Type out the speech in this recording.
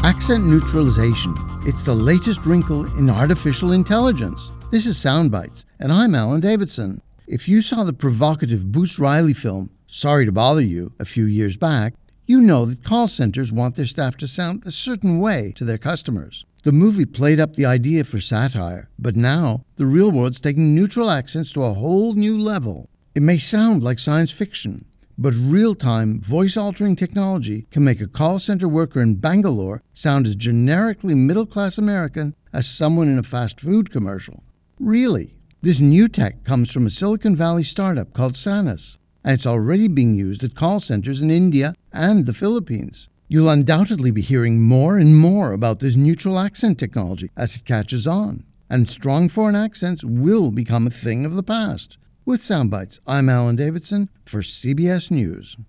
Accent neutralization. It's the latest wrinkle in artificial intelligence. This is Soundbites, and I'm Alan Davidson. If you saw the provocative Boots Riley film, Sorry to Bother You, a few years back, you know that call centers want their staff to sound a certain way to their customers. The movie played up the idea for satire, but now the real world's taking neutral accents to a whole new level. It may sound like science fiction, but real-time, voice-altering technology can make a call center worker in Bangalore sound as generically middle-class American as someone in a fast food commercial. Really. This new tech comes from a Silicon Valley startup called Sanus, and it's already being used at call centers in India and the Philippines. You'll undoubtedly be hearing more and more about this neutral accent technology as it catches on, and strong foreign accents will become a thing of the past. With Soundbites, I'm Alan Davidson for CBS News.